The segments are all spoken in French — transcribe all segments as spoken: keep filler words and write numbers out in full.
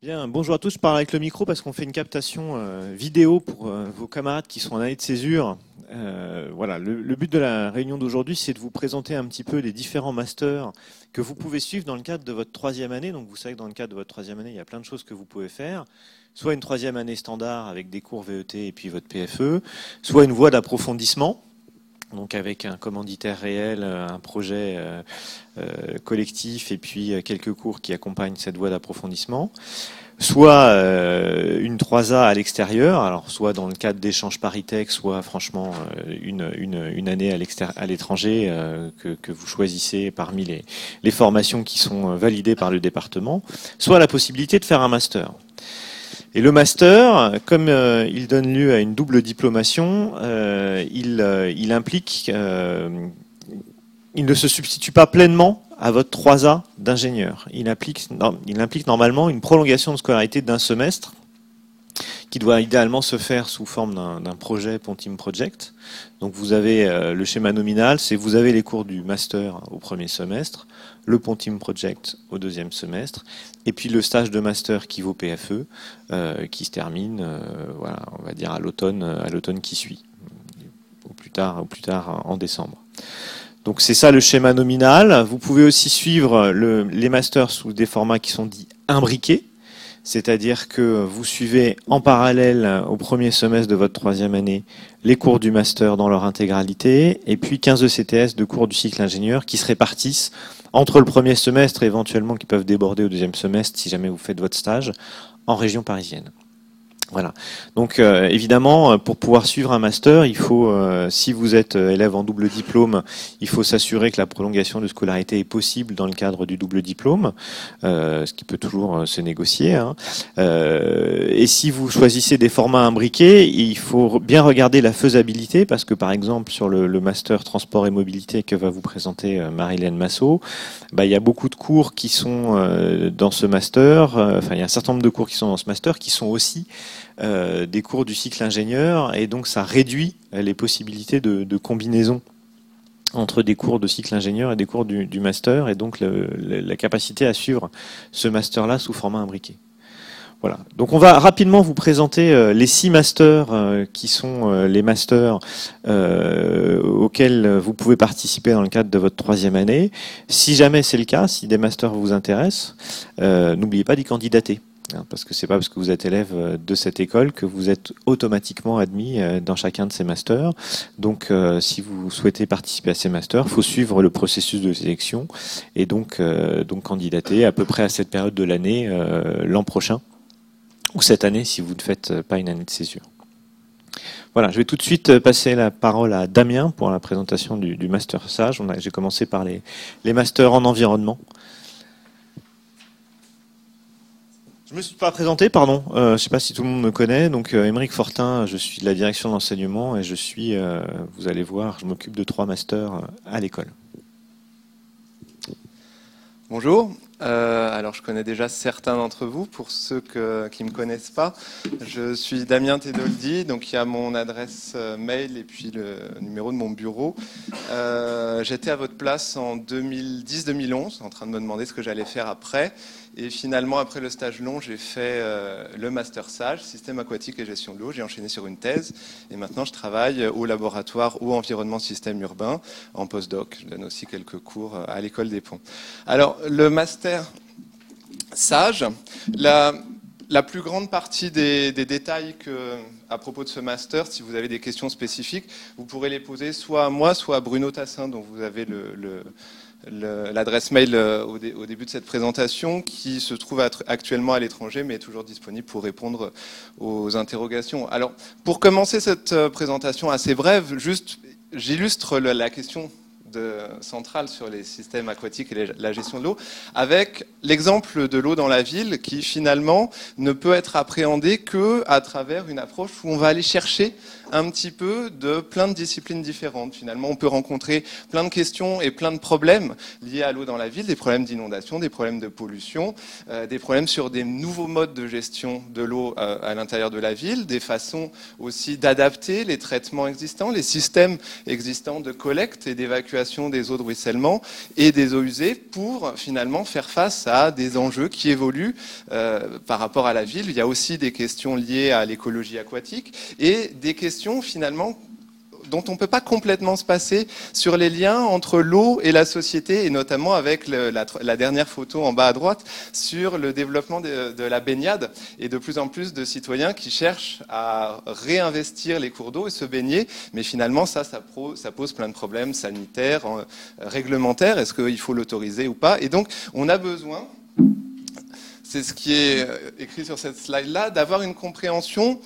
Bien, bonjour à tous. Je parle avec le micro parce qu'on fait une captation euh, vidéo pour euh, vos camarades qui sont en année de césure. Euh, voilà, le, le but de la réunion d'aujourd'hui, c'est de vous présenter un petit peu les différents masters que vous pouvez suivre dans le cadre de votre troisième année. Donc vous savez que dans le cadre de votre troisième année, il y a plein de choses que vous pouvez faire. Soit une troisième année standard avec des cours V E T et puis votre P F E, soit une voie d'approfondissement. Donc avec un commanditaire réel, un projet euh, euh, collectif et puis quelques cours qui accompagnent cette voie d'approfondissement. Soit euh, une trois A à l'extérieur, alors soit dans le cadre d'échanges Paritech, soit franchement euh, une, une, une année à l'étranger euh, que, que vous choisissez parmi les, les formations qui sont validées par le département, soit la possibilité de faire un master. Et le master, comme euh, il donne lieu à une double diplomation, euh, il, euh, il implique, euh, il ne se substitue pas pleinement à votre trois A d'ingénieur. Il implique, non, il implique normalement une prolongation de scolarité d'un semestre, qui doit idéalement se faire sous forme d'un projet Pontim Project. Donc vous avez euh, le schéma nominal, c'est vous avez les cours du master au premier semestre, le Pontim Project au deuxième semestre, et puis le stage de master qui vaut P F E, euh, qui se termine, euh, voilà, on va dire à l'automne, à l'automne qui suit, au plus tard, au plus tard en décembre. Donc c'est ça le schéma nominal. Vous pouvez aussi suivre le, les masters sous des formats qui sont dits imbriqués. C'est-à-dire que vous suivez en parallèle au premier semestre de votre troisième année les cours du master dans leur intégralité et puis quinze E C T S de cours du cycle ingénieur qui se répartissent entre le premier semestre et éventuellement qui peuvent déborder au deuxième semestre si jamais vous faites votre stage en région parisienne. Voilà. Donc euh, évidemment, pour pouvoir suivre un master, il faut, euh, si vous êtes élève en double diplôme, il faut s'assurer que la prolongation de scolarité est possible dans le cadre du double diplôme, euh, ce qui peut toujours euh, se négocier. Hein. Euh, et si vous choisissez des formats imbriqués, il faut bien regarder la faisabilité, parce que par exemple sur le, le master transport et mobilité que va vous présenter euh, Marie-Hélène Massot, bah, il y a beaucoup de cours qui sont euh, dans ce master, euh, enfin il y a un certain nombre de cours qui sont dans ce master qui sont aussi Euh, des cours du cycle ingénieur, et donc ça réduit les possibilités de, de combinaison entre des cours de cycle ingénieur et des cours du, du master, et donc le, le, la capacité à suivre ce master-là sous format imbriqué. Voilà. Donc on va rapidement vous présenter euh, les six masters euh, qui sont euh, les masters euh, auxquels vous pouvez participer dans le cadre de votre troisième année. Si jamais c'est le cas, si des masters vous intéressent, euh, n'oubliez pas d'y candidater. Parce que c'est pas parce que vous êtes élève de cette école que vous êtes automatiquement admis dans chacun de ces masters. Donc, euh, si vous souhaitez participer à ces masters, il faut suivre le processus de sélection et donc, euh, donc candidater à peu près à cette période de l'année euh, l'an prochain ou cette année si vous ne faites pas une année de césure. Voilà, je vais tout de suite passer la parole à Damien pour la présentation du, du master Sage. J'ai commencé par les, les masters en environnement. Je ne me suis pas présenté, pardon. Euh, je ne sais pas si tout le monde me connaît. Donc, euh, Émeric Fortin, je suis de la direction de l'enseignement et je suis, euh, vous allez voir, je m'occupe de trois masters à l'école. Bonjour. Euh, alors, je connais déjà certains d'entre vous. Pour ceux que, qui ne me connaissent pas, je suis Damien Tedoldi. Donc, il y a mon adresse mail et puis le numéro de mon bureau. Euh, J'étais à votre place en deux mille dix deux mille onze, en train de me demander ce que j'allais faire après. Et finalement, après le stage long, j'ai fait euh, le master Sage, système aquatique et gestion de l'eau. J'ai enchaîné sur une thèse. Et maintenant, je travaille au laboratoire Eau Environnement Système Urbain en postdoc. Je donne aussi quelques cours à l'école des Ponts. Alors, le master Sage, la, la plus grande partie des, des détails que, à propos de ce master, si vous avez des questions spécifiques, vous pourrez les poser soit à moi, soit à Bruno Tassin, dont vous avez le... le l'adresse mail au, dé, au début de cette présentation, qui se trouve actuellement à l'étranger, mais est toujours disponible pour répondre aux interrogations. Alors, pour commencer cette présentation assez brève, juste, j'illustre la question de, centrale sur les systèmes aquatiques et les, la gestion de l'eau, avec l'exemple de l'eau dans la ville, qui finalement ne peut être appréhendé qu'à travers une approche où on va aller chercher un petit peu de plein de disciplines différentes. Finalement, on peut rencontrer plein de questions et plein de problèmes liés à l'eau dans la ville, des problèmes d'inondation, des problèmes de pollution, euh, des problèmes sur des nouveaux modes de gestion de l'eau euh, à l'intérieur de la ville, des façons aussi d'adapter les traitements existants, les systèmes existants de collecte et d'évacuation l'évacuation des eaux de ruissellement et des eaux usées pour finalement faire face à des enjeux qui évoluent euh, par rapport à la ville. Il y a aussi des questions liées à l'écologie aquatique et des questions finalement dont on ne peut pas complètement se passer sur les liens entre l'eau et la société, et notamment avec le, la, la dernière photo en bas à droite sur le développement de, de la baignade et de plus en plus de citoyens qui cherchent à réinvestir les cours d'eau et se baigner, mais finalement ça, ça, pro, ça pose plein de problèmes sanitaires, euh, réglementaires, est-ce qu'il faut l'autoriser ou pas, et donc on a besoin, c'est ce qui est écrit sur cette slide-là, d'avoir une compréhension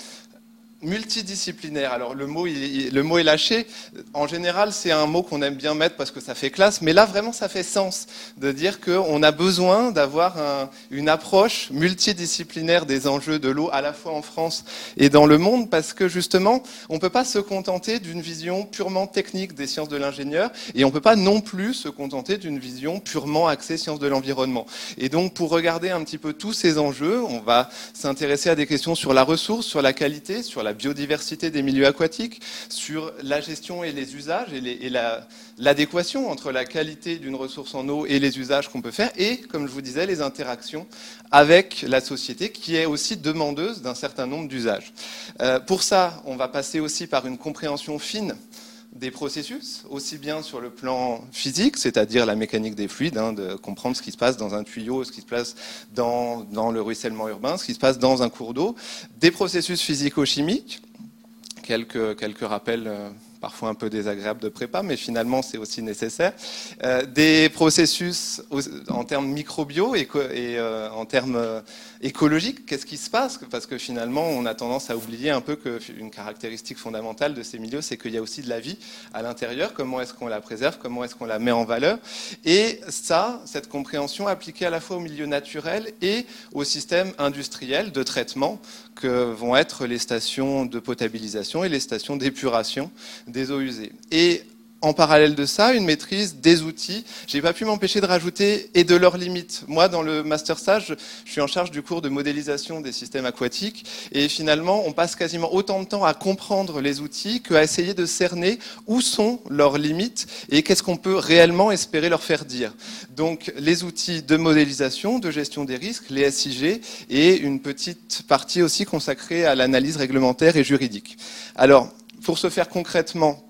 multidisciplinaire. Alors le mot, il, le mot est lâché. En général, c'est un mot qu'on aime bien mettre parce que ça fait classe, mais là vraiment ça fait sens de dire qu'on a besoin d'avoir un, une approche multidisciplinaire des enjeux de l'eau à la fois en France et dans le monde, parce que justement, on ne peut pas se contenter d'une vision purement technique des sciences de l'ingénieur et on ne peut pas non plus se contenter d'une vision purement axée sciences de l'environnement. Et donc pour regarder un petit peu tous ces enjeux, on va s'intéresser à des questions sur la ressource, sur la qualité, sur la la biodiversité des milieux aquatiques, sur la gestion et les usages et, les, et la, l'adéquation entre la qualité d'une ressource en eau et les usages qu'on peut faire, et, comme je vous disais, les interactions avec la société qui est aussi demandeuse d'un certain nombre d'usages. Euh, pour ça, on va passer aussi par une compréhension fine des processus, aussi bien sur le plan physique, c'est-à-dire la mécanique des fluides, hein, de comprendre ce qui se passe dans un tuyau, ce qui se passe dans, dans le ruissellement urbain, ce qui se passe dans un cours d'eau, des processus physico-chimiques, quelques, quelques rappels euh, parfois un peu désagréables de prépa, mais finalement c'est aussi nécessaire, euh, des processus en termes microbiaux et, et euh, en termes euh, écologiques, qu'est-ce qui se passe? Parce que finalement on a tendance à oublier un peu qu'une caractéristique fondamentale de ces milieux, c'est qu'il y a aussi de la vie à l'intérieur, comment est-ce qu'on la préserve, comment est-ce qu'on la met en valeur, et ça, cette compréhension appliquée à la fois au milieu naturel et au système industriel de traitement que vont être les stations de potabilisation et les stations d'épuration des eaux usées. Et en parallèle de ça, une maîtrise des outils. J'ai pas pu m'empêcher de rajouter et de leurs limites. Moi, dans le master stage, je suis en charge du cours de modélisation des systèmes aquatiques et finalement, on passe quasiment autant de temps à comprendre les outils qu'à essayer de cerner où sont leurs limites et qu'est-ce qu'on peut réellement espérer leur faire dire. Donc, les outils de modélisation, de gestion des risques, les S I G et une petite partie aussi consacrée à l'analyse réglementaire et juridique. Alors, pour ce faire concrètement,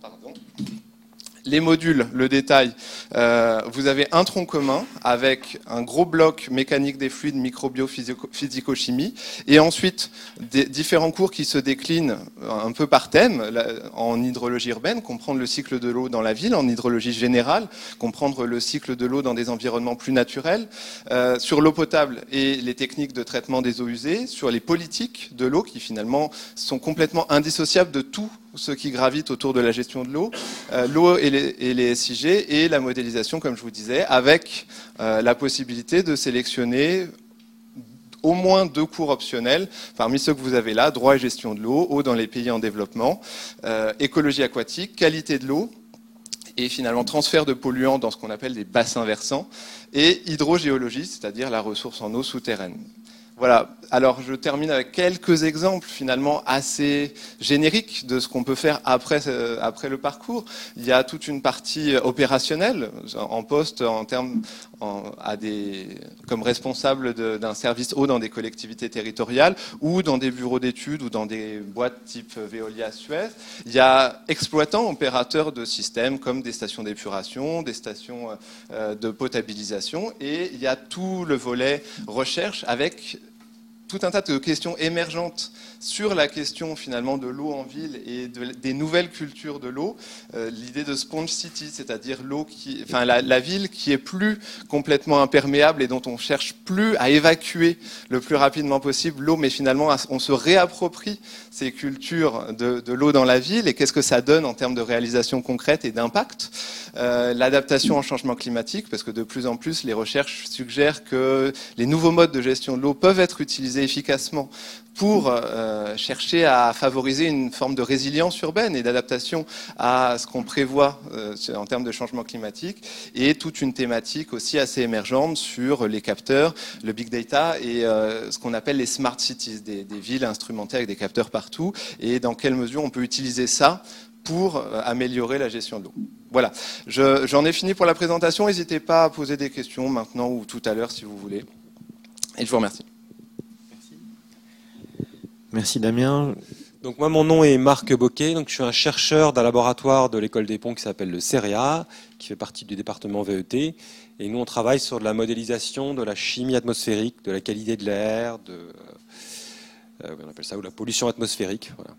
les modules, le détail, euh, vous avez un tronc commun avec un gros bloc mécanique des fluides, microbio, physico-chimie, et ensuite des différents cours qui se déclinent un peu par thème, en hydrologie urbaine, comprendre le cycle de l'eau dans la ville, en hydrologie générale, comprendre le cycle de l'eau dans des environnements plus naturels, euh, sur l'eau potable et les techniques de traitement des eaux usées, sur les politiques de l'eau qui finalement sont complètement indissociables de tout ce qui gravite autour de la gestion de l'eau, euh, l'eau et les, et les S I G et la modélisation, comme je vous disais, avec euh, la possibilité de sélectionner au moins deux cours optionnels parmi ceux que vous avez là, droit et gestion de l'eau, eau dans les pays en développement, euh, écologie aquatique, qualité de l'eau, et finalement transfert de polluants dans ce qu'on appelle des bassins versants, et hydrogéologie, c'est-à-dire la ressource en eau souterraine. Voilà, alors je termine avec quelques exemples finalement assez génériques de ce qu'on peut faire après, euh, après le parcours. Il y a toute une partie opérationnelle en poste en termes en, à des, comme responsable de, d'un service eau dans des collectivités territoriales ou dans des bureaux d'études ou dans des boîtes type Veolia Suez. Il y a exploitants, opérateurs de systèmes comme des stations d'épuration, des stations euh, de potabilisation, et il y a tout le volet recherche avec tout un tas de questions émergentes sur la question finalement de l'eau en ville et de, des nouvelles cultures de l'eau. Euh, l'idée de sponge city, c'est-à-dire l'eau qui, enfin la, la ville qui est plus complètement imperméable et dont on cherche plus à évacuer le plus rapidement possible l'eau, mais finalement on se réapproprie ces cultures de, de l'eau dans la ville et qu'est-ce que ça donne en termes de réalisation concrète et d'impact. Euh, l'adaptation au changement climatique, parce que de plus en plus les recherches suggèrent que les nouveaux modes de gestion de l'eau peuvent être utilisés efficacement pour euh, chercher à favoriser une forme de résilience urbaine et d'adaptation à ce qu'on prévoit euh, en termes de changement climatique, et toute une thématique aussi assez émergente sur les capteurs, le big data et euh, ce qu'on appelle les smart cities, des, des villes instrumentées avec des capteurs partout, et dans quelle mesure on peut utiliser ça pour euh, améliorer la gestion de l'eau. Voilà, je, j'en ai fini pour la présentation. N'hésitez pas à poser des questions maintenant ou tout à l'heure si vous voulez. Et je vous remercie. Merci, Merci Damien. Donc moi, mon nom est Marc Boquet, donc je suis un chercheur d'un laboratoire de l'école des ponts qui s'appelle le CEREA, qui fait partie du département V E T. Et nous, on travaille sur de la modélisation de la chimie atmosphérique, de la qualité de l'air, de, euh, on appelle ça, ou la pollution atmosphérique. Voilà.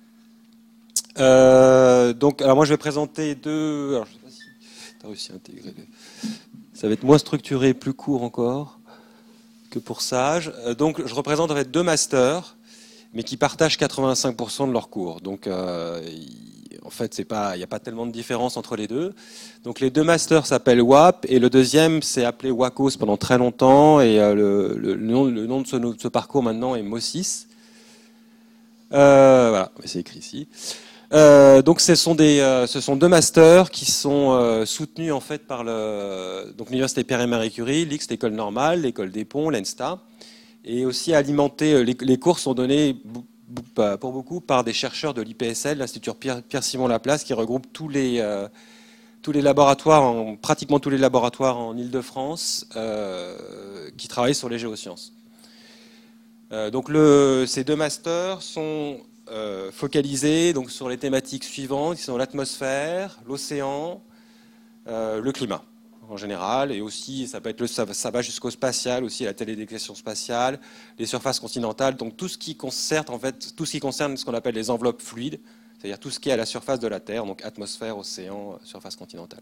Euh, donc, alors moi, je vais présenter deux. Alors, je sais pas si tu as réussi à intégrer. Ça va être moins structuré, plus court encore que pour Sage. Donc, je représente en fait deux masters, mais qui partagent quatre-vingt-cinq pour cent de leurs cours. Donc, euh, en fait, c'est pas, il n'y a pas tellement de différence entre les deux. Donc, les deux masters s'appellent W A P, et le deuxième s'est appelé WACOS pendant très longtemps, et euh, le, le, le, nom, le nom de ce, de ce parcours maintenant est MOSIS. Euh, voilà, c'est écrit ici. Euh, donc, ce sont des, euh, ce sont deux masters qui sont euh, soutenus en fait par le, donc l'université Pierre et Marie Curie, l'I X, l'école normale, l'école des ponts, l'ENSTA. Et aussi alimenter, les, les cours sont donnés pour beaucoup par des chercheurs de l'I P S L, l'Institut Pierre-Simon Laplace, qui regroupe tous les, euh, tous les laboratoires, en, pratiquement tous les laboratoires en Île-de-France, euh, qui travaillent sur les géosciences. Euh, donc le, ces deux masters sont euh, focalisés donc, sur les thématiques suivantes, qui sont l'atmosphère, l'océan, euh, le climat. En général, et aussi ça peut être le, ça, ça va jusqu'au spatial, aussi la télédétection spatiale, les surfaces continentales, donc tout ce qui concerne en fait tout ce qui concerne ce qu'on appelle les enveloppes fluides, c'est-à-dire tout ce qui est à la surface de la Terre, donc atmosphère, océan, surface continentale.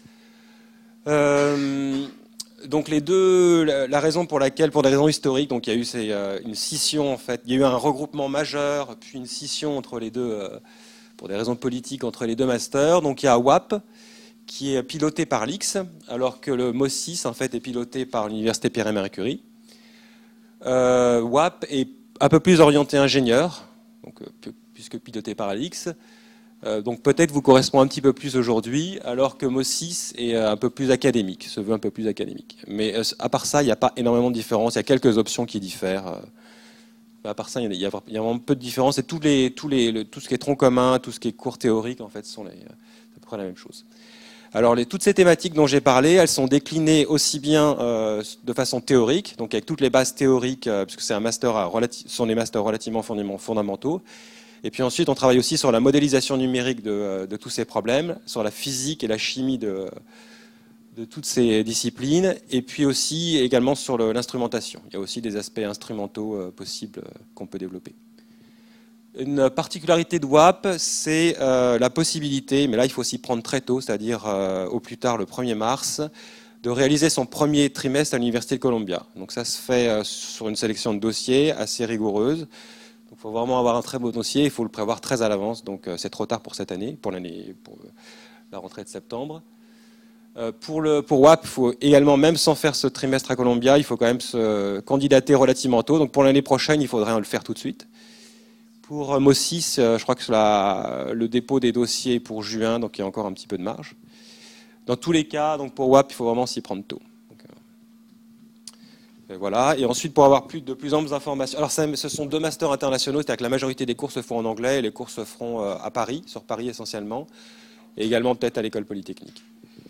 Euh, donc les deux, la, la raison pour laquelle, pour des raisons historiques, donc il y a eu ces, euh, une scission en fait, il y a eu un regroupement majeur, puis une scission entre les deux, euh, pour des raisons politiques entre les deux masters. Donc il y a W A P qui est piloté par l'I X, alors que le MOSIS en fait est piloté par l'université Pierre et Marie Curie. Euh, W A P est un peu plus orienté ingénieur, donc, puisque piloté par l'I X. Euh, donc peut-être vous correspond un petit peu plus aujourd'hui, alors que MOSIS est un peu plus académique, se veut un peu plus académique. Mais euh, à part ça, il n'y a pas énormément de différence. Il y a quelques options qui diffèrent. Euh, à part ça, il y, y, y a vraiment peu de différence. Et tous les, tous les, le, tout ce qui est tronc commun, tout ce qui est cours théorique, en fait, sont les, à peu près la même chose. Alors, les, toutes ces thématiques dont j'ai parlé, elles sont déclinées aussi bien euh, de façon théorique, donc avec toutes les bases théoriques, euh, puisque c'est un master à relati- sont des masters relativement fondamentaux. Et puis ensuite, on travaille aussi sur la modélisation numérique de, de tous ces problèmes, sur la physique et la chimie de, de toutes ces disciplines, et puis aussi également sur le, l'instrumentation. Il y a aussi des aspects instrumentaux euh, possibles euh, qu'on peut développer. Une particularité de W A P, c'est euh, la possibilité, mais là il faut s'y prendre très tôt, c'est-à-dire euh, au plus tard le premier mars, de réaliser son premier trimestre à l'Université de Columbia. Donc ça se fait euh, sur une sélection de dossiers assez rigoureuse. Donc il faut vraiment avoir un très beau dossier, il faut le prévoir très à l'avance, donc euh, c'est trop tard pour cette année, pour, l'année, pour euh, la rentrée de septembre. Euh, pour, le, pour W A P, il faut également, même sans faire ce trimestre à Columbia, il faut quand même se candidater relativement tôt. Donc pour l'année prochaine, il faudrait le faire tout de suite. Pour MOSIS, je crois que la, le dépôt des dossiers est pour juin, donc il y a encore un petit peu de marge. Dans tous les cas, donc pour W A P, il faut vraiment s'y prendre tôt. Donc, euh, et voilà. Et ensuite, pour avoir plus, de plus amples informations, alors ça, ce sont deux masters internationaux, c'est-à-dire que la majorité des cours se font en anglais, et les cours se feront euh, à Paris, sur Paris essentiellement, et également peut-être à l'école polytechnique.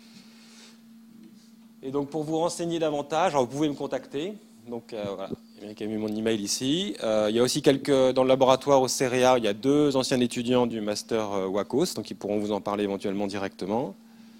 Et donc pour vous renseigner davantage, alors vous pouvez me contacter. Donc euh, voilà. Il y a mis mon email ici. Euh, il y a aussi quelques, dans le laboratoire au CEREA, il y a deux anciens étudiants du master euh, WACOS, donc ils pourront vous en parler éventuellement directement.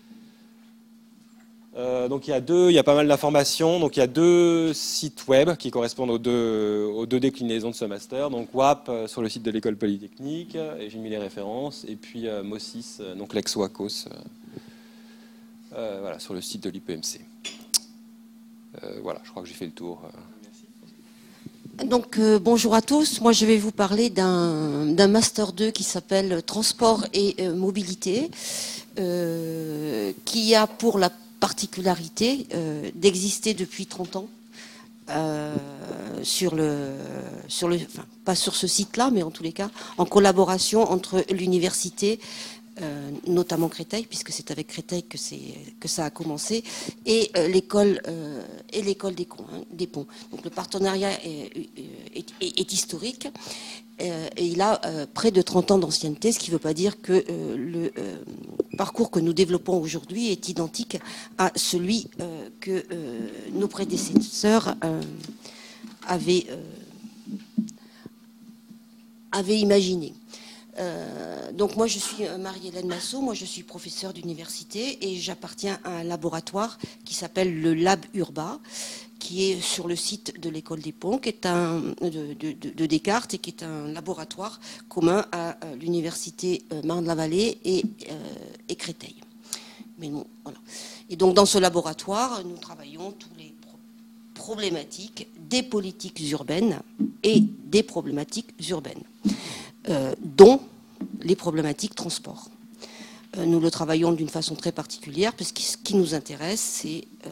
Euh, donc il y a deux, il y a pas mal d'informations. Donc il y a deux sites web qui correspondent aux deux, aux deux déclinaisons de ce master. Donc W A P euh, sur le site de l'école polytechnique, et j'ai mis les références, et puis euh, MOSIS, euh, donc l'ex-WACOS, euh, euh, voilà, sur le site de l'I P M C. Euh, voilà, je crois que j'ai fait le tour. Donc euh, bonjour à tous, moi je vais vous parler d'un, d'un master deux qui s'appelle Transport et euh, Mobilité, euh, qui a pour la particularité euh, d'exister depuis trente ans, euh, sur le, sur le, enfin, pas sur ce site-là, mais en tous les cas en collaboration entre l'université euh, notamment Créteil, puisque c'est avec Créteil que, que ça a commencé, et euh, l'école euh, et l'école des, hein, des ponts. Donc le partenariat est, est, est, est historique, euh, et il a euh, près de trente ans d'ancienneté, ce qui ne veut pas dire que euh, le euh, parcours que nous développons aujourd'hui est identique à celui euh, que euh, nos prédécesseurs euh, avaient, euh, avaient imaginé. Euh, donc moi je suis Marie-Hélène Massot, moi je suis professeure d'université et j'appartiens à un laboratoire qui s'appelle le Lab Urba, qui est sur le site de l'école des Ponts, qui est un, de, de, de Descartes, et qui est un laboratoire commun à, à l'université Marne-la-Vallée et, euh, et Créteil. Mais bon, voilà. Et donc dans ce laboratoire, nous travaillons tous les pro problématiques des politiques urbaines et des problématiques urbaines. Euh, dont les problématiques transport. Euh, nous le travaillons d'une façon très particulière, parce que ce qui nous intéresse, c'est euh,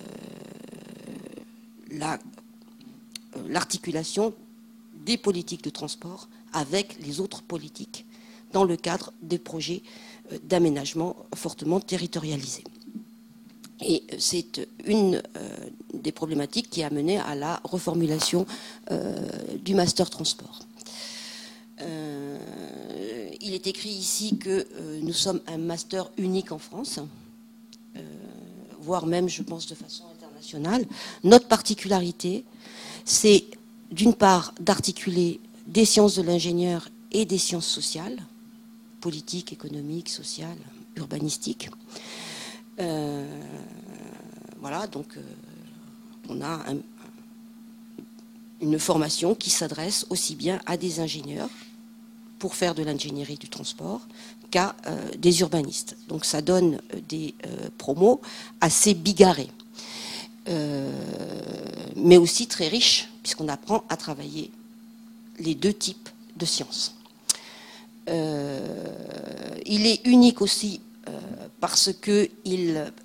la, euh, l'articulation des politiques de transport avec les autres politiques dans le cadre des projets euh, d'aménagement fortement territorialisés. Et c'est une euh, des problématiques qui a mené à la reformulation euh, du master transport. Euh, il est écrit ici que euh, nous sommes un master unique en France, euh, voire même, je pense, de façon internationale. Notre particularité, c'est d'une part d'articuler des sciences de l'ingénieur et des sciences sociales, politiques, économiques, sociales, urbanistiques. Euh, voilà, donc euh, on a un, une formation qui s'adresse aussi bien à des ingénieurs pour faire de l'ingénierie du transport qu'à euh, des urbanistes. Donc ça donne des euh, promos assez bigarrés, euh, mais aussi très riches, puisqu'on apprend à travailler les deux types de sciences. Euh, il est unique aussi euh, parce qu'il euh,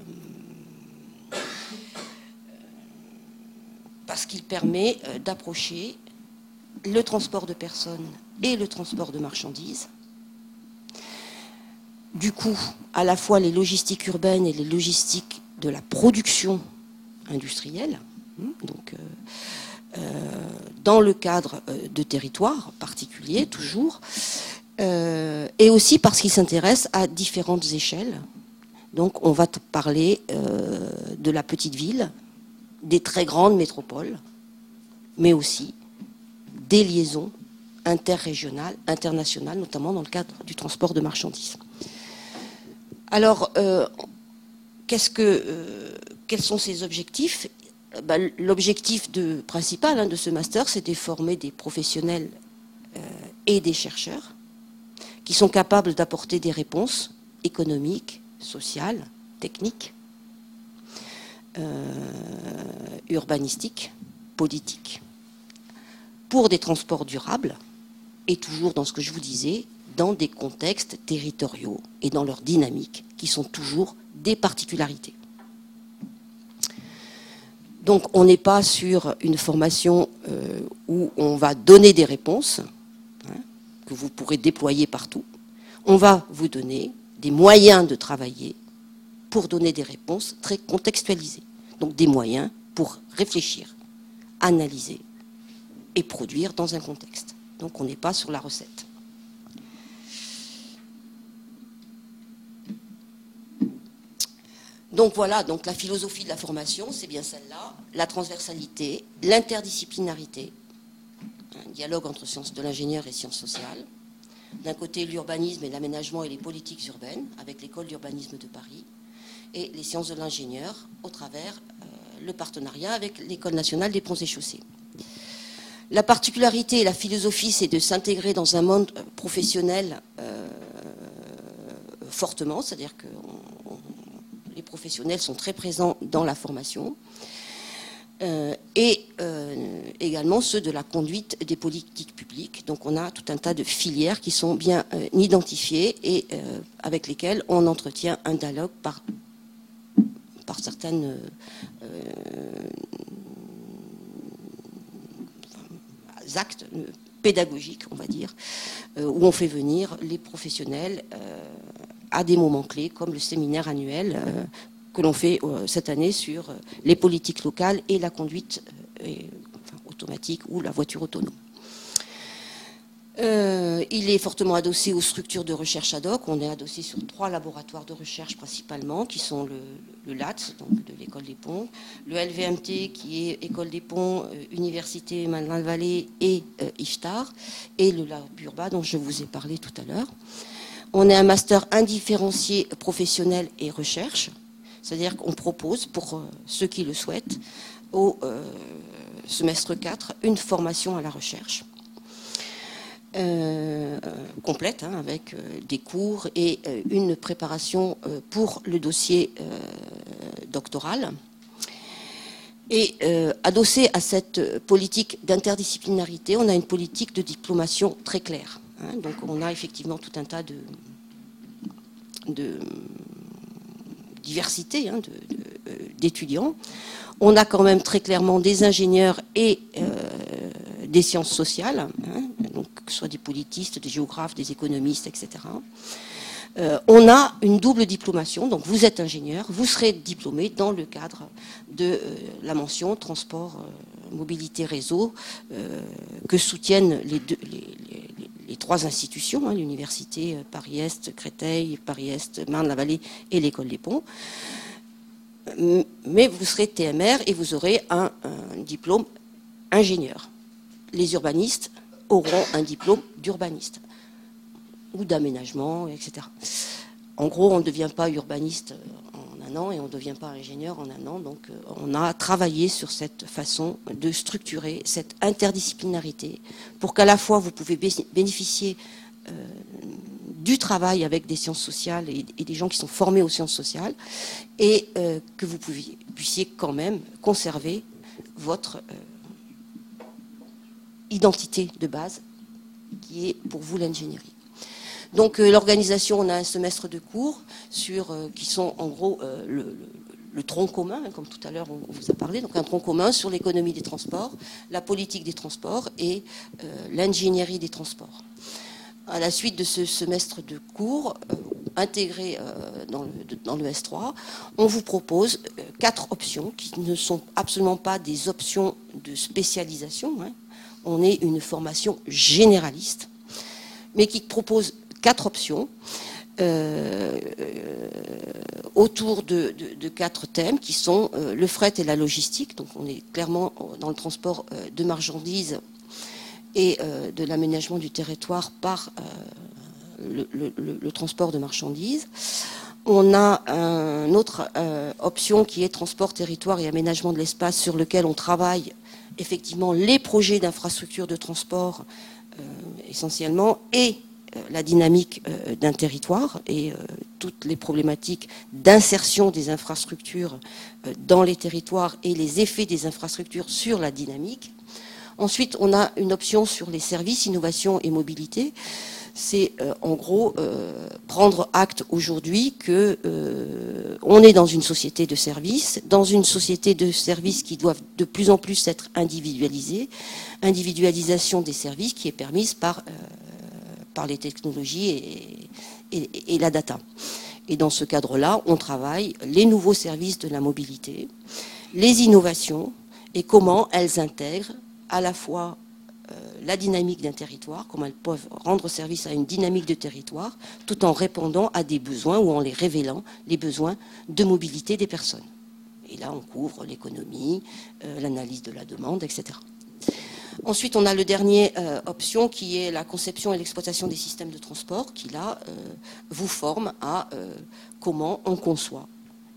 parce qu'il permet d'approcher le transport de personnes et le transport de marchandises. Du coup, à la fois les logistiques urbaines et les logistiques de la production industrielle, donc euh, euh, dans le cadre de territoires particuliers, toujours, euh, et aussi parce qu'il s'intéresse à différentes échelles. Donc on va parler euh, de la petite ville, des très grandes métropoles, mais aussi des liaisons interrégionales, internationales, notamment dans le cadre du transport de marchandises. Alors, euh, qu'est-ce que, euh, quels sont ces objectifs? Ben, l'objectif de, principal hein, de ce master, c'est de former des professionnels euh, et des chercheurs qui sont capables d'apporter des réponses économiques, sociales, techniques, Euh, urbanistique, politique, pour des transports durables, et toujours dans ce que je vous disais, dans des contextes territoriaux et dans leur dynamique, qui sont toujours des particularités. Donc on n'est pas sur une formation euh, où on va donner des réponses, hein, que vous pourrez déployer partout. On va vous donner des moyens de travailler pour donner des réponses très contextualisées. Donc des moyens pour réfléchir, analyser et produire dans un contexte. Donc on n'est pas sur la recette. Donc voilà, donc la philosophie de la formation, c'est bien celle-là, la transversalité, l'interdisciplinarité, un dialogue entre sciences de l'ingénieur et sciences sociales. D'un côté, l'urbanisme et l'aménagement et les politiques urbaines, avec l'école d'urbanisme de Paris, et les sciences de l'ingénieur au travers euh, le partenariat avec l'École nationale des ponts et chaussées. La particularité et la philosophie, c'est de s'intégrer dans un monde professionnel euh, fortement, c'est-à-dire que on, on, les professionnels sont très présents dans la formation, euh, et euh, également ceux de la conduite des politiques publiques. Donc on a tout un tas de filières qui sont bien euh, identifiées et euh, avec lesquelles on entretient un dialogue par par certaines euh, actes pédagogique, on va dire, euh, où on fait venir les professionnels euh, à des moments clés, comme le séminaire annuel euh, que l'on fait euh, cette année sur euh, les politiques locales et la conduite euh, et, enfin, automatique ou la voiture autonome. Euh, il est fortement adossé aux structures de recherche ad hoc. On est adossé sur trois laboratoires de recherche principalement, qui sont le, le L A T, donc de l'École des Ponts, le L V M T, qui est École des Ponts, euh, Université Marne-la-Vallée et euh, I F T A R, et le Lab Urba, dont je vous ai parlé tout à l'heure. On est un master indifférencié professionnel et recherche, c'est-à-dire qu'on propose, pour euh, ceux qui le souhaitent, au euh, semestre quatre, une formation à la recherche. Euh, complète, hein, avec euh, des cours et euh, une préparation euh, pour le dossier euh, doctoral. Et euh, adossé à cette politique d'interdisciplinarité, on a une politique de diplomation très claire. Hein, donc on a effectivement tout un tas de, de diversité hein, de, de, euh, d'étudiants. On a quand même très clairement des ingénieurs et euh, des sciences sociales, hein, donc que ce soit des politistes, des géographes, des économistes, et cetera. Euh, on a une double diplomation, donc vous êtes ingénieur, vous serez diplômé dans le cadre de euh, la mention transport, euh, mobilité, réseau, euh, que soutiennent les, deux, les, les, les trois institutions, hein, l'université Paris-Est, Créteil, Paris-Est, Marne-la-Vallée et l'École des Ponts. Mais vous serez T M R et vous aurez un, un diplôme ingénieur. Les urbanistes auront un diplôme d'urbaniste ou d'aménagement, et cetera. En gros, on ne devient pas urbaniste en un an et on ne devient pas ingénieur en un an. Donc, on a travaillé sur cette façon de structurer cette interdisciplinarité pour qu'à la fois vous pouvez bénéficier euh, du travail avec des sciences sociales et, et des gens qui sont formés aux sciences sociales et euh, que vous pouviez, puissiez quand même conserver votre euh, identité de base qui est pour vous l'ingénierie. Donc euh, l'organisation, on a un semestre de cours sur, euh, qui sont en gros euh, le, le, le tronc commun, hein, comme tout à l'heure on, on vous a parlé, donc un tronc commun sur l'économie des transports, la politique des transports et euh, l'ingénierie des transports. À la suite de ce semestre de cours, euh, intégré euh, dans, le, dans le S trois, on vous propose euh, quatre options qui ne sont absolument pas des options de spécialisation. Hein. On est une formation généraliste, mais qui propose quatre options euh, euh, autour de, de, de quatre thèmes qui sont euh, le fret et la logistique. Donc on est clairement dans le transport euh, de marchandises et euh, de l'aménagement du territoire par euh, le, le, le transport de marchandises. On a une autre euh, option qui est transport, territoire et aménagement de l'espace, sur lequel on travaille effectivement les projets d'infrastructures de transport euh, essentiellement et euh, la dynamique euh, d'un territoire et euh, toutes les problématiques d'insertion des infrastructures euh, dans les territoires et les effets des infrastructures sur la dynamique. Ensuite, on a une option sur les services, innovation et mobilité. C'est euh, en gros euh, prendre acte aujourd'hui que euh, on est dans une société de services, dans une société de services qui doivent de plus en plus être individualisées, individualisation des services qui est permise par, euh, par les technologies et, et, et la data. Et dans ce cadre-là, on travaille les nouveaux services de la mobilité, les innovations et comment elles intègrent à la fois euh, la dynamique d'un territoire, comment elles peuvent rendre service à une dynamique de territoire, tout en répondant à des besoins ou en les révélant, les besoins de mobilité des personnes. Et là, on couvre l'économie, euh, l'analyse de la demande, et cetera. Ensuite, on a le dernier euh, option qui est la conception et l'exploitation des systèmes de transport, qui là euh, vous forme à euh, comment on conçoit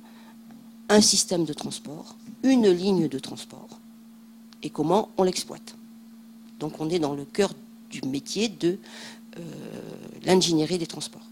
un système de transport, une ligne de transport, et comment on l'exploite. Donc on est dans le cœur du métier de euh, l'ingénierie des transports.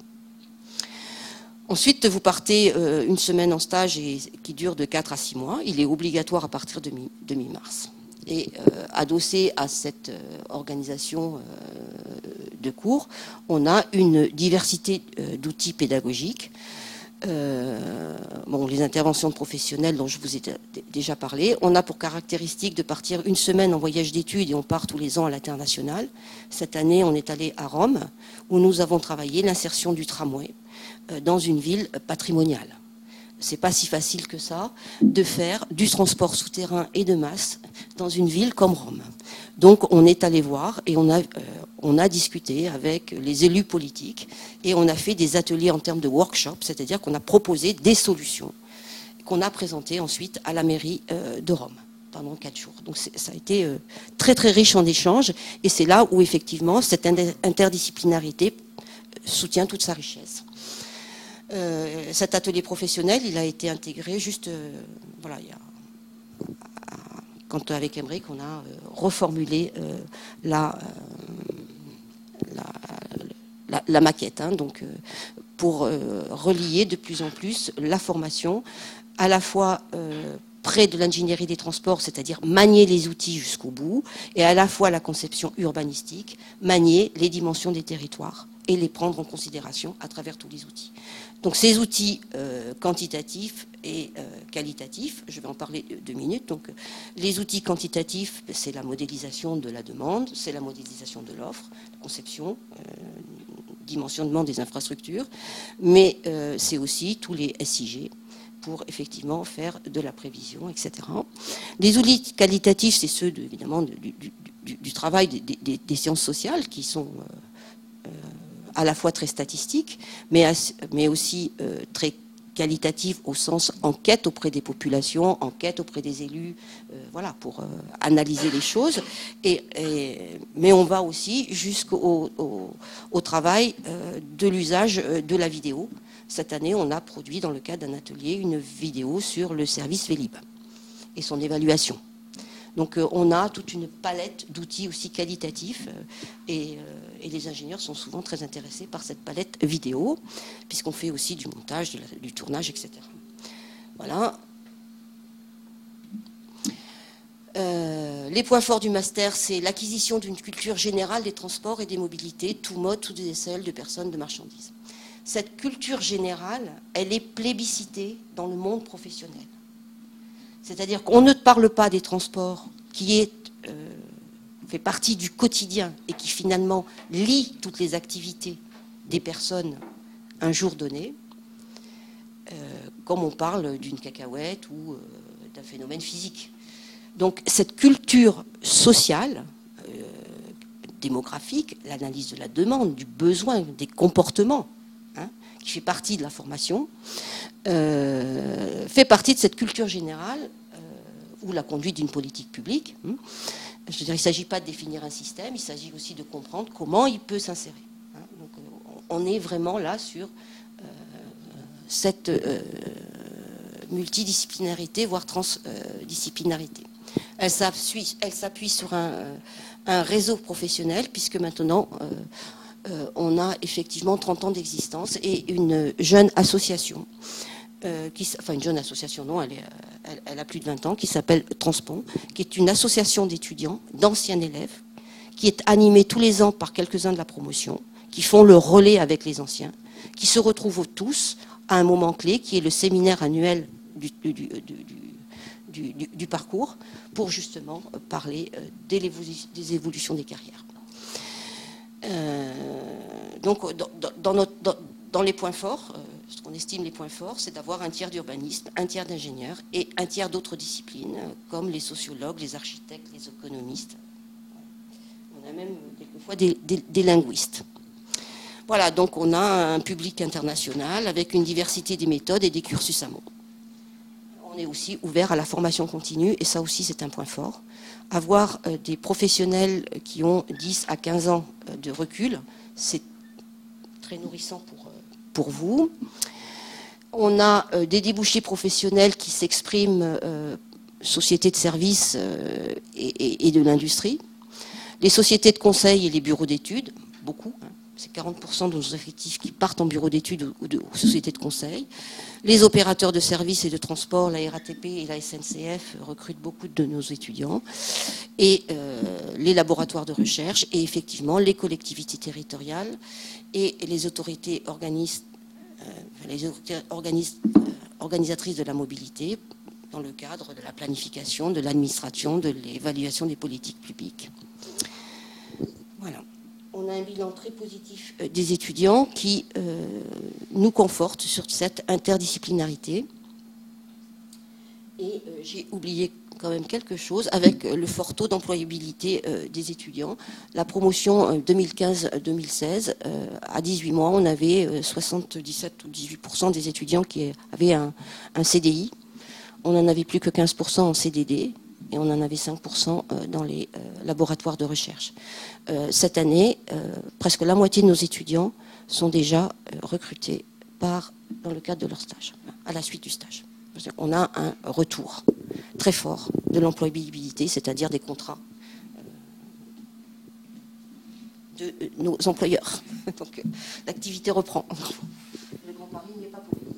Ensuite, vous partez euh, une semaine en stage et, qui dure de quatre à six mois. Il est obligatoire à partir de, mi, de mi-mars. Et euh, adossé à cette euh, organisation euh, de cours, on a une diversité euh, d'outils pédagogiques Euh, bon, les interventions professionnelles dont je vous ai déjà parlé. On a pour caractéristique de partir une semaine en voyage d'études et on part tous les ans à l'international. Cette année, on est allé à Rome où nous avons travaillé l'insertion du tramway dans une ville patrimoniale. C'est pas si facile que ça de faire du transport souterrain et de masse dans une ville comme Rome. Donc on est allé voir et on a, euh, on a discuté avec les élus politiques et on a fait des ateliers en termes de workshop, c'est-à-dire qu'on a proposé des solutions qu'on a présentées ensuite à la mairie euh, de Rome pendant quatre jours. Donc ça a été euh, très très riche en échanges et c'est là où effectivement cette interdisciplinarité soutient toute sa richesse. Euh, cet atelier professionnel, il a été intégré juste, euh, voilà, il y a, quand avec Emmerich, on a euh, reformulé euh, la, euh, la, la, la maquette, hein, donc, euh, pour euh, relier de plus en plus la formation à la fois euh, près de l'ingénierie des transports, c'est-à-dire manier les outils jusqu'au bout, et à la fois la conception urbanistique, manier les dimensions des territoires et les prendre en considération à travers tous les outils. Donc ces outils euh, quantitatifs et euh, qualitatifs, je vais en parler deux minutes. Donc les outils quantitatifs, c'est la modélisation de la demande, c'est la modélisation de l'offre, la conception, euh, dimensionnement des infrastructures, mais euh, c'est aussi tous les S I G pour effectivement faire de la prévision, et cetera. Les outils qualitatifs, c'est ceux de, évidemment du, du, du, du travail des, des, des sciences sociales qui sont euh, euh, à la fois très statistiques, mais, mais aussi euh, très qualitatifs au sens enquête auprès des populations, enquête auprès des élus, euh, voilà, pour euh, analyser les choses. Et, et, mais on va aussi jusqu'au au, au travail euh, de l'usage de la vidéo. Cette année, on a produit dans le cadre d'un atelier une vidéo sur le service Vélib et son évaluation. Donc euh, on a toute une palette d'outils aussi qualitatifs euh, et, euh, et les ingénieurs sont souvent très intéressés par cette palette vidéo puisqu'on fait aussi du montage, de la, du tournage, et cetera. Voilà. Euh, les points forts du master, c'est l'acquisition d'une culture générale des transports et des mobilités, tout mode, tout essai de personnes, de marchandises. Cette culture générale, elle est plébiscitée dans le monde professionnel. C'est-à-dire qu'on ne parle pas des transports qui est, euh, fait partie du quotidien et qui finalement lie toutes les activités des personnes un jour donné, euh, comme on parle d'une cacahuète ou euh, d'un phénomène physique. Donc cette culture sociale, euh, démographique, l'analyse de la demande, du besoin, des comportements, hein, qui fait partie de la formation, euh, fait partie de cette culture générale euh, ou la conduite d'une politique publique. Hein. Je veux dire, il ne s'agit pas de définir un système, il s'agit aussi de comprendre comment il peut s'insérer. Hein. Donc, on est vraiment là sur euh, cette euh, multidisciplinarité, voire transdisciplinarité. Elle s'appuie, elle s'appuie sur un, un réseau professionnel, puisque maintenant, euh, euh, on a effectivement trente ans d'existence et une jeune association, euh, qui, enfin une jeune association, non, elle, est, elle, elle a plus de vingt ans, qui s'appelle Transpont, qui est une association d'étudiants, d'anciens élèves, qui est animée tous les ans par quelques-uns de la promotion, qui font le relais avec les anciens, qui se retrouvent tous à un moment clé, qui est le séminaire annuel du, du, du, du Du, du, du parcours pour justement parler euh, des, des évolutions des carrières. Euh, donc dans, dans, notre, dans, dans les points forts, euh, ce qu'on estime les points forts, c'est d'avoir un tiers d'urbanistes, un tiers d'ingénieurs et un tiers d'autres disciplines euh, comme les sociologues, les architectes, les économistes. On a même quelquefois des, des, des linguistes. Voilà, donc on a un public international avec une diversité des méthodes et des cursus amont. On est aussi ouvert à la formation continue, et ça aussi c'est un point fort. Avoir euh, des professionnels qui ont dix à quinze ans euh, de recul, c'est très nourrissant pour, euh, pour vous. On a euh, des débouchés professionnels qui s'expriment, euh, sociétés de services euh, et, et, et de l'industrie. Les sociétés de conseil et les bureaux d'études, beaucoup, hein. C'est quarante pour cent de nos effectifs qui partent en bureau d'études ou de ou sociétés de conseil. Les opérateurs de services et de transport, la R A T P et la S N C F recrutent beaucoup de nos étudiants. Et euh, les laboratoires de recherche et effectivement les collectivités territoriales et les autorités organismes les organis- organisatrices de la mobilité dans le cadre de la planification, de l'administration, de l'évaluation des politiques publiques. Voilà. On a un bilan très positif des étudiants qui euh, nous conforte sur cette interdisciplinarité. Et euh, j'ai oublié quand même quelque chose avec le fort taux d'employabilité euh, des étudiants. La promotion euh, deux mille quinze deux mille seize, euh, à dix-huit mois, on avait euh, soixante-dix-sept ou dix-huit pour cent des étudiants qui avaient un, un C D I. On n'en avait plus que quinze pour cent en C D D et on en avait cinq pour cent dans les euh, laboratoires de recherche. Euh, cette année, euh, presque la moitié de nos étudiants sont déjà euh, recrutés par, dans le cadre de leur stage, à la suite du stage. On a un retour très fort de l'employabilité, c'est-à-dire des contrats de euh, nos employeurs. Donc l'activité reprend. Le Grand Paris n'y est pas pour nous.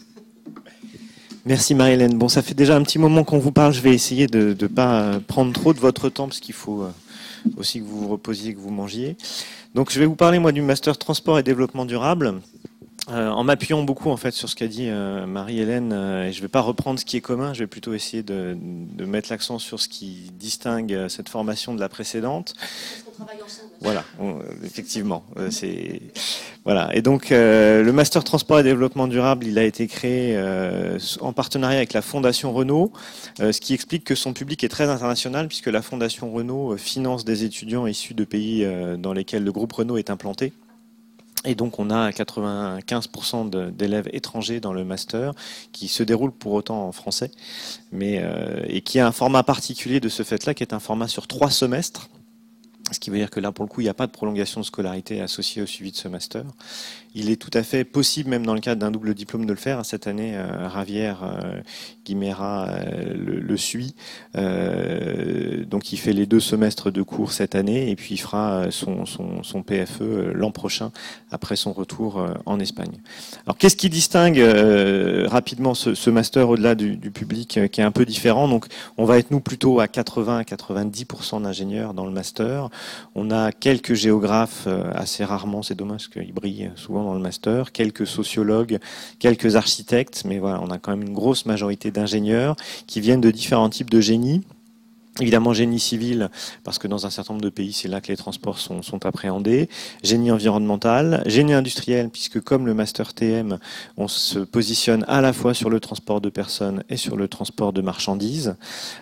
Merci Marie-Hélène. Bon, ça fait déjà un petit moment qu'on vous parle. Je vais essayer de ne pas prendre trop de votre temps parce qu'il faut aussi que vous vous reposiez, que vous mangiez. Donc je vais vous parler moi du Master Transport et Développement Durable. Euh, en m'appuyant beaucoup en fait sur ce qu'a dit euh, Marie-Hélène, euh, et je ne vais pas reprendre ce qui est commun, je vais plutôt essayer de, de mettre l'accent sur ce qui distingue euh, cette formation de la précédente. On travaille ensemble. Voilà, on, effectivement, euh, c'est voilà. Et donc euh, le Master Transport et Développement Durable, il a été créé euh, en partenariat avec la Fondation Renault, euh, ce qui explique que son public est très international puisque la Fondation Renault finance des étudiants issus de pays euh, dans lesquels le groupe Renault est implanté. Et donc on a quatre-vingt-quinze pour cent d'élèves étrangers dans le master qui se déroule pour autant en français, mais euh, et qui a un format particulier de ce fait-là, qui est un format sur trois semestres. Ce qui veut dire que là, pour le coup, il n'y a pas de prolongation de scolarité associée au suivi de ce master. Il est tout à fait possible, même dans le cadre d'un double diplôme, de le faire. Cette année, euh, Javier euh, Guimera euh, le, le suit. Euh, donc, il fait les deux semestres de cours cette année et puis il fera son, son, son P F E l'an prochain, après son retour euh, en Espagne. Alors, qu'est-ce qui distingue euh, rapidement ce, ce master au-delà du, du public euh, qui est un peu différent? Donc, on va être, nous, plutôt à quatre-vingts à quatre-vingt-dix pour cent d'ingénieurs dans le master. On a quelques géographes, euh, assez rarement, c'est dommage parce qu'ils brillent souvent dans le master, quelques sociologues, quelques architectes, mais voilà, on a quand même une grosse majorité d'ingénieurs qui viennent de différents types de génie. Évidemment, génie civil, parce que dans un certain nombre de pays, c'est là que les transports sont, sont appréhendés. Génie environnemental, génie industriel, puisque comme le Master T M, on se positionne à la fois sur le transport de personnes et sur le transport de marchandises.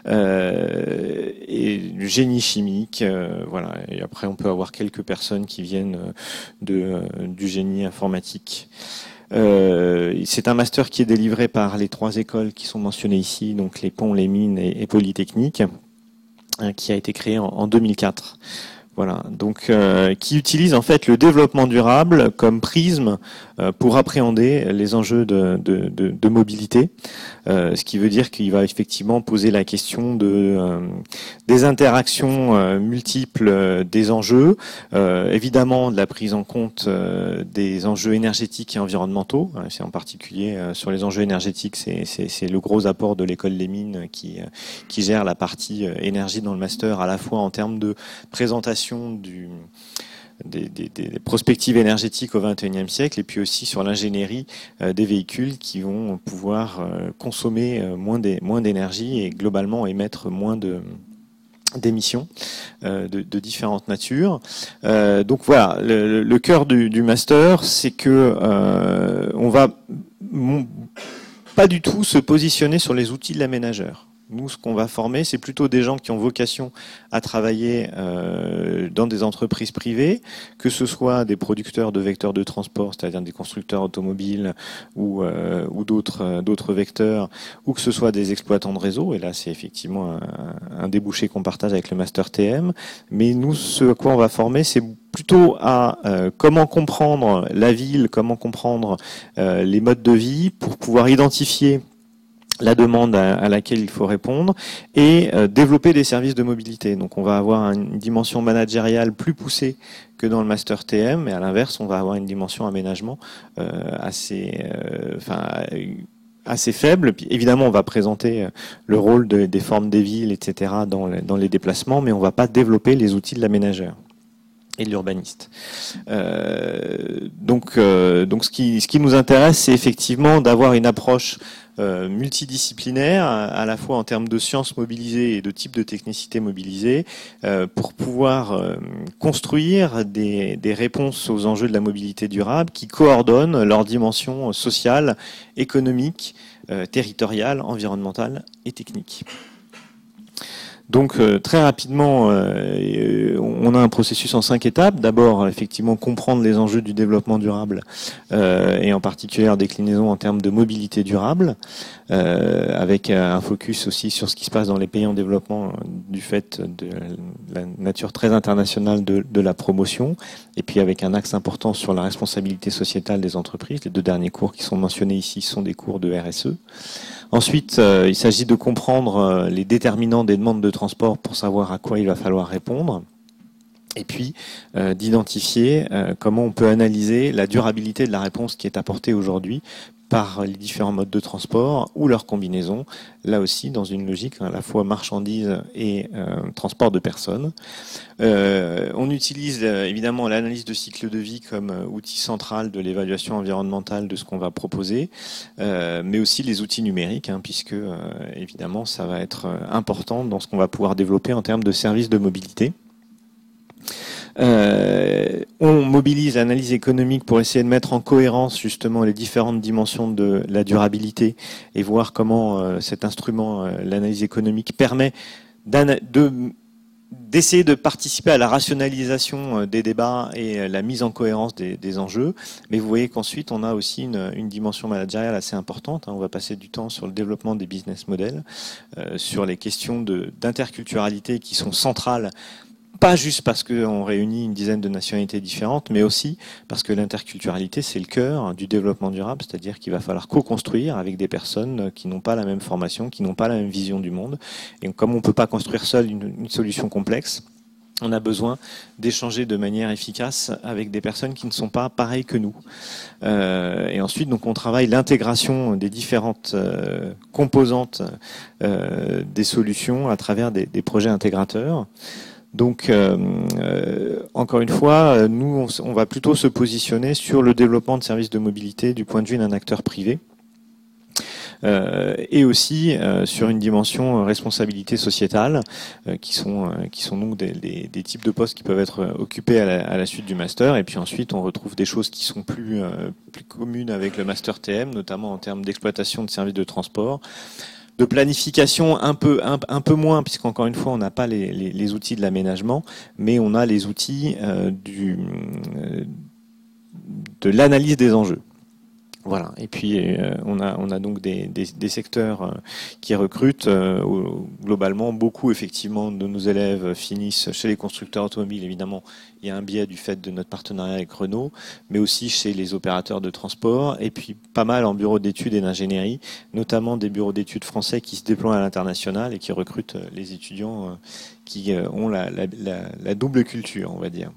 Euh, et génie chimique, euh, voilà. Et après, on peut avoir quelques personnes qui viennent de, du génie informatique. Euh, c'est un master qui est délivré par les trois écoles qui sont mentionnées ici, donc les ponts, les mines et, et Polytechnique, hein, qui a été créé en, en deux mille quatre. Voilà, donc euh, qui utilise en fait le développement durable comme prisme euh, pour appréhender les enjeux de, de, de, de mobilité, euh, ce qui veut dire qu'il va effectivement poser la question de euh, des interactions euh, multiples euh, des enjeux, euh, évidemment de la prise en compte euh, des enjeux énergétiques et environnementaux. C'est en particulier euh, sur les enjeux énergétiques, c'est, c'est, c'est le gros apport de l'école des mines qui euh, qui gère la partie euh, énergie dans le master, à la fois en termes de présentation Du, des, des, des prospectives énergétiques au vingt et unième siècle et puis aussi sur l'ingénierie euh, des véhicules qui vont pouvoir euh, consommer euh, moins, des, moins d'énergie et globalement émettre moins de, d'émissions euh, de, de différentes natures. Euh, donc voilà, le, le cœur du, du master, c'est que euh, on va m- pas du tout se positionner sur les outils de l'aménageur. Nous, ce qu'on va former, c'est plutôt des gens qui ont vocation à travailler euh, dans des entreprises privées, que ce soit des producteurs de vecteurs de transport, c'est-à-dire des constructeurs automobiles ou, euh, ou d'autres, euh, d'autres vecteurs, ou que ce soit des exploitants de réseau. Et là, c'est effectivement un, un débouché qu'on partage avec le Master T M. Mais nous, ce à quoi on va former, c'est plutôt à euh, comment comprendre la ville, comment comprendre euh, les modes de vie pour pouvoir identifier la demande à, à laquelle il faut répondre et euh, développer des services de mobilité. Donc on va avoir une dimension managériale plus poussée que dans le Master T M, et à l'inverse, on va avoir une dimension aménagement euh, assez, euh, enfin, assez faible. Puis, évidemment, on va présenter le rôle de, des formes des villes, et cetera dans, le, dans les déplacements, mais on ne va pas développer les outils de l'aménageur. et de l'urbaniste. Euh, donc, euh, donc ce qui, ce qui nous intéresse, c'est effectivement d'avoir une approche euh, multidisciplinaire, à la fois en termes de sciences mobilisées et de type de technicité mobilisée, euh, pour pouvoir euh, construire des, des réponses aux enjeux de la mobilité durable qui coordonnent leurs dimensions sociales, économiques, euh, territoriales, environnementales et techniques. Donc euh, très rapidement, euh, on a un processus en cinq étapes. D'abord, effectivement, comprendre les enjeux du développement durable euh, et en particulier leur déclinaison en termes de mobilité durable, euh, avec un focus aussi sur ce qui se passe dans les pays en développement euh, du fait de la nature très internationale de, de la promotion, et puis avec un axe important sur la responsabilité sociétale des entreprises. Les deux derniers cours qui sont mentionnés ici sont des cours de R S E. Ensuite, euh, il s'agit de comprendre euh, les déterminants des demandes de transport pour savoir à quoi il va falloir répondre. Et puis, euh, d'identifier euh, comment on peut analyser la durabilité de la réponse qui est apportée aujourd'hui par les différents modes de transport ou leurs combinaisons, là aussi dans une logique à la fois marchandise et euh, transport de personnes. Euh, on utilise euh, évidemment l'analyse de cycle de vie comme euh, outil central de l'évaluation environnementale de ce qu'on va proposer, euh, mais aussi les outils numériques, hein, puisque euh, évidemment ça va être euh, important dans ce qu'on va pouvoir développer en termes de services de mobilité. Euh, on mobilise l'analyse économique pour essayer de mettre en cohérence justement les différentes dimensions de la durabilité et voir comment euh, cet instrument, euh, l'analyse économique, permet de, d'essayer de participer à la rationalisation des débats et la mise en cohérence des, des enjeux. Mais vous voyez qu'ensuite on a aussi une, une dimension managériale assez importante. On va passer du temps sur le développement des business models, euh, sur les questions de, d'interculturalité qui sont centrales. Pas juste parce qu'on réunit une dizaine de nationalités différentes, mais aussi parce que l'interculturalité, c'est le cœur du développement durable, c'est-à-dire qu'il va falloir co-construire avec des personnes qui n'ont pas la même formation, qui n'ont pas la même vision du monde. Et comme on ne peut pas construire seul une, une solution complexe, on a besoin d'échanger de manière efficace avec des personnes qui ne sont pas pareilles que nous. Euh, et ensuite, donc, on travaille l'intégration des différentes euh, composantes euh, des solutions à travers des, des projets intégrateurs. Donc, euh, euh, encore une fois, nous, on, on va plutôt se positionner sur le développement de services de mobilité du point de vue d'un acteur privé, euh, et aussi euh, sur une dimension responsabilité sociétale, euh, qui sont euh, qui sont donc des, des, des types de postes qui peuvent être occupés à la, à la suite du master. Et puis ensuite, on retrouve des choses qui sont plus euh, plus communes avec le master T M, notamment en termes d'exploitation de services de transport, de planification un peu un, un peu moins, puisqu'encore une fois on n'a pas les, les, les outils de l'aménagement, mais on a les outils euh, du euh, de l'analyse des enjeux. Voilà. Et puis euh, on a on a donc des des, des secteurs euh, qui recrutent euh, globalement beaucoup. Effectivement, de nos élèves finissent chez les constructeurs automobiles. Évidemment, il y a un biais du fait de notre partenariat avec Renault, mais aussi chez les opérateurs de transport, et puis pas mal en bureaux d'études et d'ingénierie, notamment des bureaux d'études français qui se déploient à l'international et qui recrutent les étudiants qui ont la, la, la, la double culture, on va dire.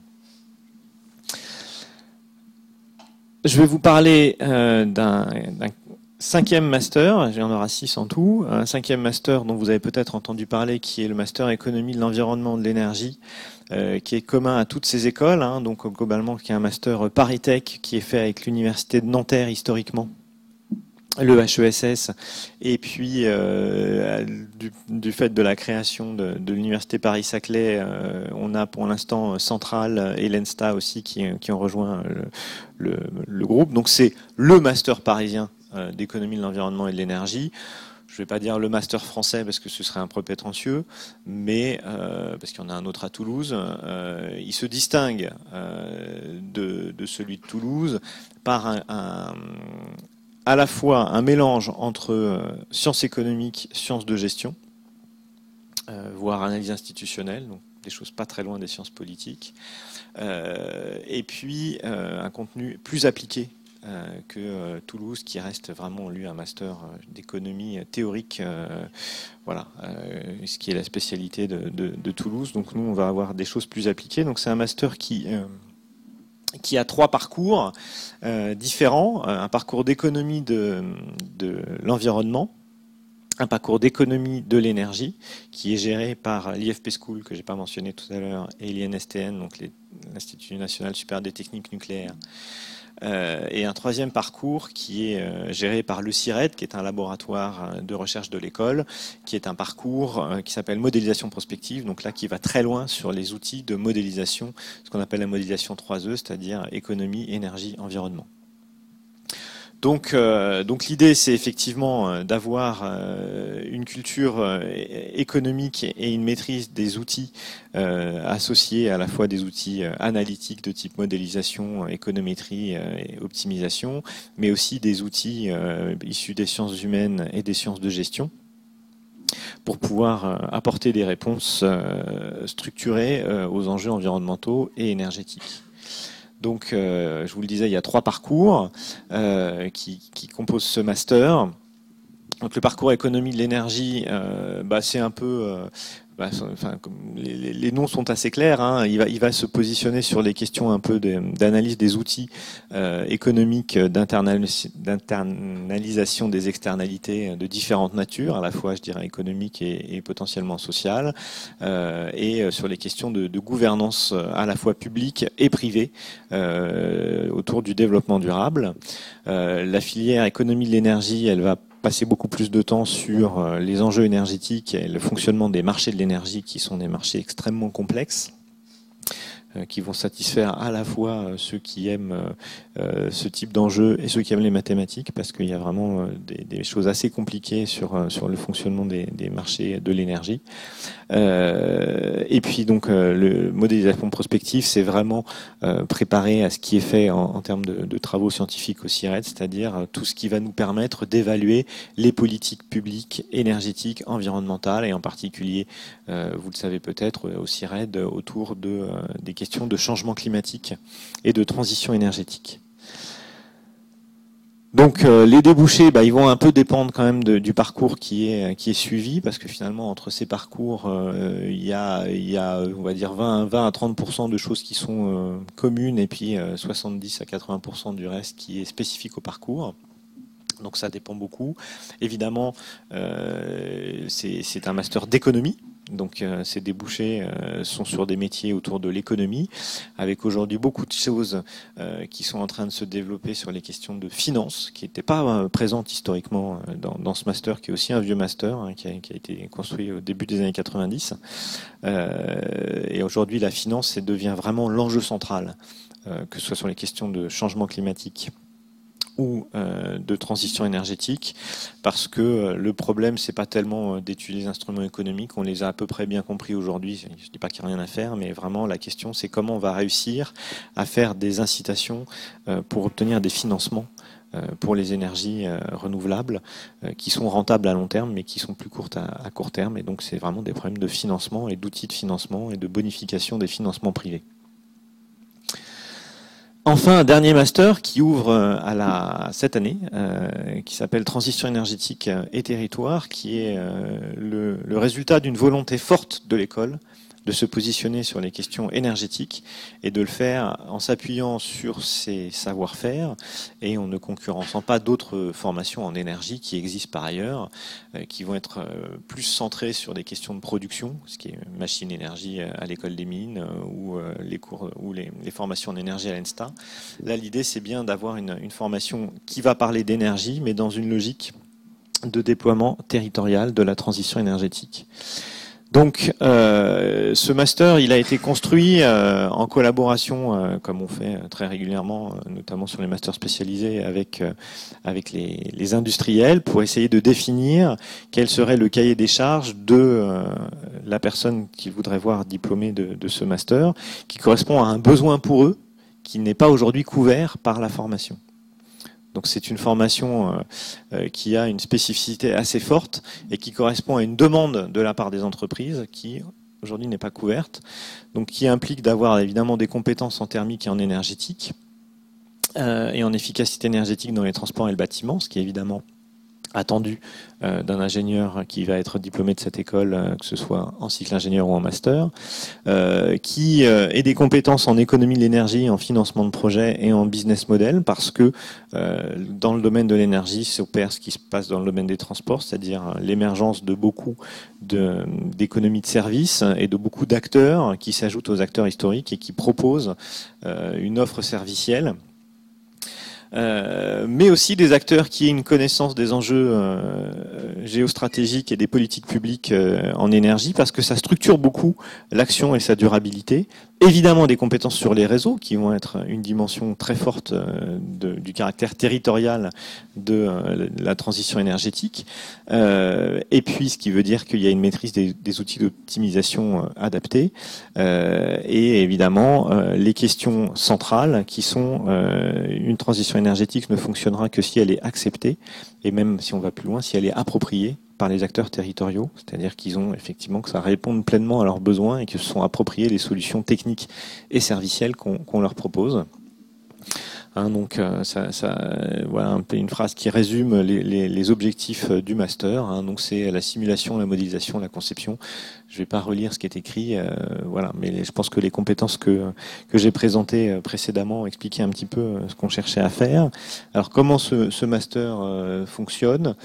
Je vais vous parler euh, d'un, d'un cinquième master, il y en aura six en tout, un cinquième master dont vous avez peut-être entendu parler, qui est le master économie de l'environnement et de l'énergie, euh, qui est commun à toutes ces écoles, hein, donc globalement qui est un master ParisTech qui est fait avec l'université de Nanterre historiquement, le H E S S, et puis euh, du, du fait de la création de, de l'université Paris-Saclay, euh, on a pour l'instant Centrale et l'ENSTA aussi qui, qui ont rejoint le, le, le groupe. Donc c'est le master parisien euh, d'économie de l'environnement et de l'énergie. Je ne vais pas dire le master français parce que ce serait un peu prétentieux, mais euh, parce qu'il y en a un autre à Toulouse. Euh, il se distingue euh, de, de celui de Toulouse par un, un à la fois un mélange entre euh, sciences économiques, sciences de gestion, euh, voire analyse institutionnelle, donc des choses pas très loin des sciences politiques, euh, et puis euh, un contenu plus appliqué euh, que euh, Toulouse, qui reste vraiment, lui, un master d'économie théorique, euh, voilà, euh, ce qui est la spécialité de, de, de Toulouse. Donc nous, on va avoir des choses plus appliquées. Donc c'est un master qui... Euh, qui a trois parcours euh, différents, un parcours d'économie de, de l'environnement, un parcours d'économie de l'énergie, qui est géré par l'I F P School, que je n'ai pas mentionné tout à l'heure, et l'I N S T N, donc les, l'Institut national supérieur des techniques nucléaires. Euh, et un troisième parcours qui est euh, géré par le CIRED, qui est un laboratoire de recherche de l'école, qui est un parcours euh, qui s'appelle modélisation prospective, donc là qui va très loin sur les outils de modélisation, ce qu'on appelle la modélisation trois E, c'est-à-dire économie, énergie, environnement. Donc, euh, donc l'idée, c'est effectivement d'avoir euh, une culture euh, économique et une maîtrise des outils euh, associés à la fois des outils euh, analytiques de type modélisation, économétrie euh, et optimisation, mais aussi des outils euh, issus des sciences humaines et des sciences de gestion, pour pouvoir euh, apporter des réponses euh, structurées euh, aux enjeux environnementaux et énergétiques. Donc, euh, je vous le disais, il y a trois parcours euh, qui, qui composent ce master. Donc, le parcours économie de l'énergie, euh, bah, c'est un peu... Euh, bah, enfin, les, les noms sont assez clairs. Hein. Il va, il va se positionner sur les questions un peu d'analyse des outils euh, économiques d'internalisation des externalités de différentes natures, à la fois, je dirais, économiques et, et potentiellement sociales, euh, et sur les questions de, de gouvernance à la fois publique et privée euh, autour du développement durable. Euh, la filière économie de l'énergie, elle va passer beaucoup plus de temps sur les enjeux énergétiques et le fonctionnement des marchés de l'énergie qui sont des marchés extrêmement complexes, qui vont satisfaire à la fois ceux qui aiment euh, ce type d'enjeux et ceux qui aiment les mathématiques, parce qu'il y a vraiment des, des choses assez compliquées sur, sur le fonctionnement des, des marchés de l'énergie. Euh, et puis donc euh, le modélisation prospective, c'est vraiment euh, préparer à ce qui est fait en, en termes de, de travaux scientifiques au CIRED, c'est-à-dire tout ce qui va nous permettre d'évaluer les politiques publiques énergétiques, environnementales, et en particulier, euh, vous le savez peut-être, au CIRED, autour de, euh, des questions de changement climatique et de transition énergétique. Donc euh, les débouchés, bah, ils vont un peu dépendre quand même de, du parcours qui est qui est suivi, parce que finalement entre ces parcours, euh, il y a il y a on va dire vingt à trente pour cent de choses qui sont euh, communes, et puis euh, soixante-dix à quatre-vingts pour cent du reste qui est spécifique au parcours. Donc ça dépend beaucoup. Évidemment, euh, c'est c'est un master d'économie. Donc euh, ces débouchés euh, sont sur des métiers autour de l'économie, avec aujourd'hui beaucoup de choses euh, qui sont en train de se développer sur les questions de finance, qui n'étaient pas euh, présentes historiquement euh, dans, dans ce master, qui est aussi un vieux master, hein, qui, a, qui a été construit au début des années quatre-vingt-dix. Euh, et aujourd'hui, la finance, ça devient vraiment l'enjeu central, euh, que ce soit sur les questions de changement climatique ou euh, de transition énergétique, parce que euh, le problème, c'est pas tellement d'étudier les instruments économiques, on les a à peu près bien compris aujourd'hui, je dis pas qu'il n'y a rien à faire, mais vraiment la question, c'est comment on va réussir à faire des incitations euh, pour obtenir des financements euh, pour les énergies euh, renouvelables, euh, qui sont rentables à long terme, mais qui sont plus courtes à, à court terme, et donc c'est vraiment des problèmes de financement et d'outils de financement et de bonification des financements privés. Enfin, un dernier master qui ouvre à la, cette année, euh, qui s'appelle Transition énergétique et territoire, qui est euh, le, le résultat d'une volonté forte de l'école de se positionner sur les questions énergétiques et de le faire en s'appuyant sur ses savoir-faire et en ne concurrençant pas d'autres formations en énergie qui existent par ailleurs, euh, qui vont être euh, plus centrées sur des questions de production, ce qui est machine énergie à l'école des mines euh, ou euh, les cours ou les, les formations en énergie à l'ENSTA. Là, l'idée, c'est bien d'avoir une, une formation qui va parler d'énergie, mais dans une logique de déploiement territorial de la transition énergétique. Donc, euh, ce master, il a été construit euh, en collaboration, euh, comme on fait très régulièrement, euh, notamment sur les masters spécialisés, avec euh, avec les, les industriels, pour essayer de définir quel serait le cahier des charges de euh, la personne qui voudrait voir diplômée de, de ce master, qui correspond à un besoin pour eux, qui n'est pas aujourd'hui couvert par la formation. Donc c'est une formation euh, qui a une spécificité assez forte et qui correspond à une demande de la part des entreprises qui aujourd'hui n'est pas couverte, donc qui implique d'avoir évidemment des compétences en thermique et en énergétique euh, et en efficacité énergétique dans les transports et le bâtiment, ce qui est évidemment attendu euh, d'un ingénieur qui va être diplômé de cette école, euh, que ce soit en cycle ingénieur ou en master, euh, qui euh, ait des compétences en économie de l'énergie, en financement de projet et en business model, parce que euh, dans le domaine de l'énergie s'opère ce qui se passe dans le domaine des transports, c'est-à-dire l'émergence de beaucoup de, d'économies de services et de beaucoup d'acteurs qui s'ajoutent aux acteurs historiques et qui proposent euh, une offre servicielle. Euh, mais aussi des acteurs qui aient une connaissance des enjeux euh, géostratégiques et des politiques publiques euh, en énergie, parce que ça structure beaucoup l'action et sa durabilité. Évidemment, des compétences sur les réseaux, qui vont être une dimension très forte euh, de, du caractère territorial de euh, la transition énergétique. Euh, et puis, ce qui veut dire qu'il y a une maîtrise des, des outils d'optimisation euh, adaptés. Euh, et évidemment, euh, les questions centrales, qui sont euh, une transition énergétique ne fonctionnera que si elle est acceptée, et même si on va plus loin, si elle est appropriée par les acteurs territoriaux, c'est-à-dire qu'ils ont effectivement que ça réponde pleinement à leurs besoins et que se sont appropriées les solutions techniques et servicielles qu'on qu'on leur propose. Hein, donc euh, ça, ça, euh, voilà un peu une phrase qui résume les, les, les objectifs euh, du master. Hein, donc c'est la simulation, la modélisation, la conception. Je vais pas relire ce qui est écrit, euh, voilà, mais les, je pense que les compétences que que j'ai présentées précédemment expliquaient un petit peu ce qu'on cherchait à faire. Alors comment ce, ce master euh, fonctionne?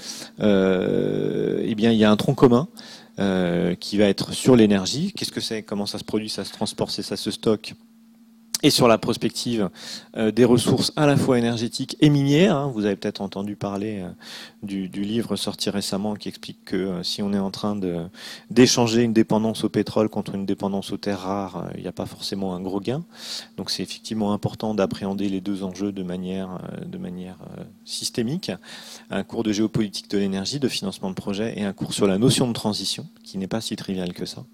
euh, Eh bien, il y a un tronc commun. Euh, qui va être sur l'énergie. Qu'est-ce que c'est? Comment ça se produit? Ça se transporte, ça se stocke. Et sur la prospective euh, des ressources à la fois énergétiques et minières. Hein. Vous avez peut-être entendu parler euh, du, du livre sorti récemment qui explique que euh, si on est en train de, d'échanger une dépendance au pétrole contre une dépendance aux terres rares, il euh, n'y a pas forcément un gros gain. Donc c'est effectivement important d'appréhender les deux enjeux de manière, euh, de manière euh, systémique. Un cours de géopolitique de l'énergie, de financement de projet, et un cours sur la notion de transition, qui n'est pas si trivial que ça,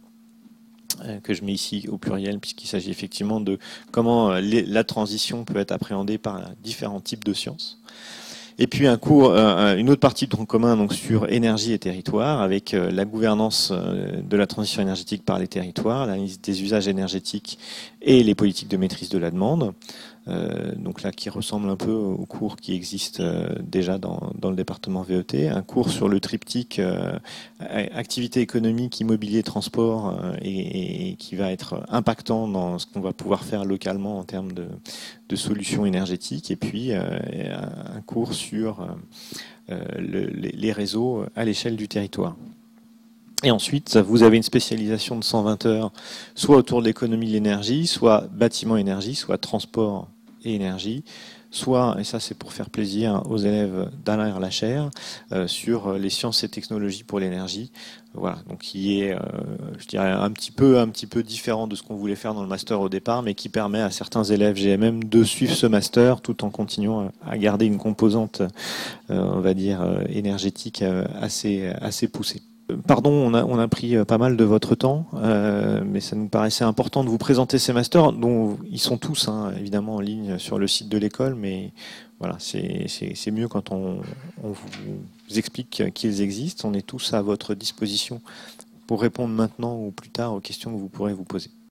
que je mets ici au pluriel, puisqu'il s'agit effectivement de comment la transition peut être appréhendée par différents types de sciences. Et puis un cours, une autre partie de tronc commun donc sur énergie et territoire, avec la gouvernance de la transition énergétique par les territoires, l'analyse des usages énergétiques et les politiques de maîtrise de la demande. Euh, donc là, qui ressemble un peu au cours qui existe euh, déjà dans, dans le département V E T, un cours sur le triptyque euh, activité économique, immobilier, transport, euh, et, et qui va être impactant dans ce qu'on va pouvoir faire localement en termes de, de solutions énergétiques, et puis euh, un cours sur euh, le, les, les réseaux à l'échelle du territoire. Et ensuite, vous avez une spécialisation de cent vingt heures, soit autour de l'économie de l'énergie, soit bâtiment énergie, soit transport et énergie, soit, et ça c'est pour faire plaisir aux élèves d'Alain Lachère, euh, sur les sciences et technologies pour l'énergie. Voilà, donc qui est, euh, je dirais, un petit peu, un petit peu différent de ce qu'on voulait faire dans le master au départ, mais qui permet à certains élèves G M M de suivre ce master tout en continuant à garder une composante, euh, on va dire, euh, énergétique euh, assez, assez poussée. Pardon, on a, on a pris pas mal de votre temps, euh, mais ça nous paraissait important de vous présenter ces masters, dont ils sont tous hein, évidemment en ligne sur le site de l'école, mais voilà, c'est, c'est, c'est mieux quand on, on vous explique qu'ils existent. On est tous à votre disposition pour répondre maintenant ou plus tard aux questions que vous pourrez vous poser.